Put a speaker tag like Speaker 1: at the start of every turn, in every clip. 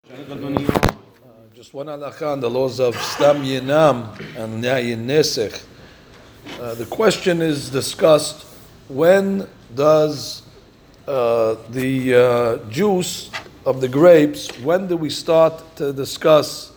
Speaker 1: Just one halakha on the laws of Stam Yinam and Yayin Nesech. The question is discussed: when does the juice of the grapes? When do we start to discuss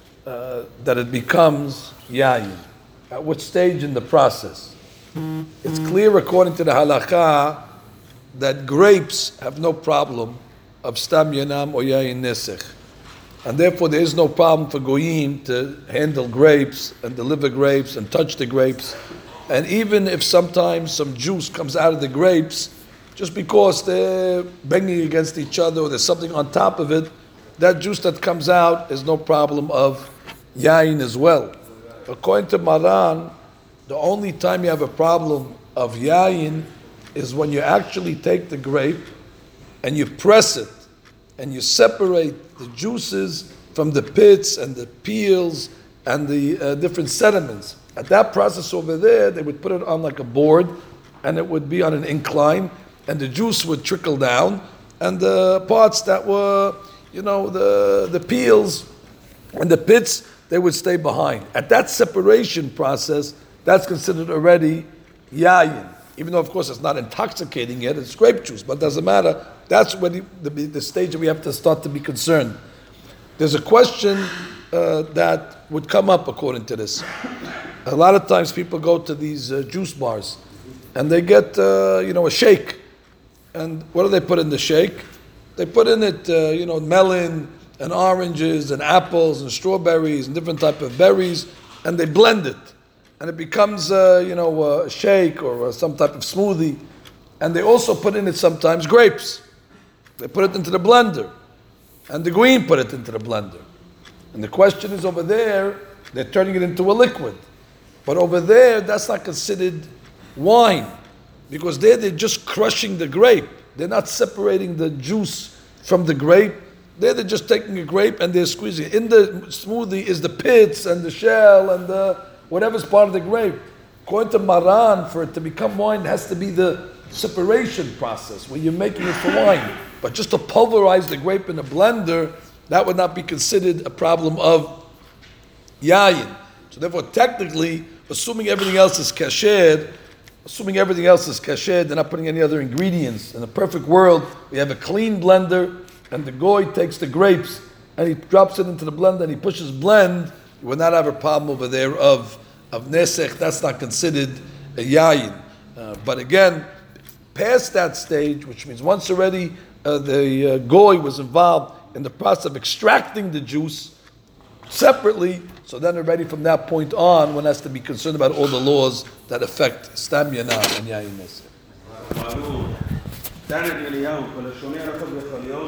Speaker 1: that it becomes yayin? At what stage in the process? It's clear according to the halakha that grapes have no problem of Stam Yinam or Yayin Nesech. And therefore there is no problem for goyim to handle grapes and deliver grapes and touch the grapes. And even if sometimes some juice comes out of the grapes, just because they're banging against each other or there's something on top of it, that juice that comes out is no problem of yayin as well. According to Maran, the only time you have a problem of yayin is when you actually take the grape and you press it and you separate the juices from the pits and the peels and the different sediments. At that process over there, they would put it on like a board, and it would be on an incline, and the juice would trickle down, and the parts that were, the peels and the pits, they would stay behind. At that separation process, that's considered already yayin. Even though, of course, it's not intoxicating yet, it's grape juice, but it doesn't matter. That's when the stage that we have to start to be concerned. There's a question that would come up according to this. A lot of times people go to these juice bars and they get, a shake. And what do they put in the shake? They put in it, melon and oranges and apples and strawberries and different type of berries, and they blend it. And it becomes, a shake or some type of smoothie. And they also put in it sometimes grapes. They put it into the blender. And the goyim put it into the blender. And the question is over there, they're turning it into a liquid. But over there, that's not considered wine. Because there they're just crushing the grape. They're not separating the juice from the grape. There they're just taking a grape and they're squeezing it. In the smoothie is the pits and the shell and the whatever's part of the grape. According to Maran, for it to become wine, it has to be the separation process where you're making it for wine. But just to pulverize the grape in a blender, that would not be considered a problem of yayin. So therefore, technically, assuming everything else is kasher, they're not putting any other ingredients. In a perfect world, we have a clean blender, and the goy takes the grapes, and he drops it into the blender, and he pushes blend. You would not have a problem over there of nesech. That's not considered a yayin. But again, past that stage, which means once already the goy was involved in the process of extracting the juice separately, so then already from that point on, one has to be concerned about all the laws that affect Stam Yinam and Yayin Nesech.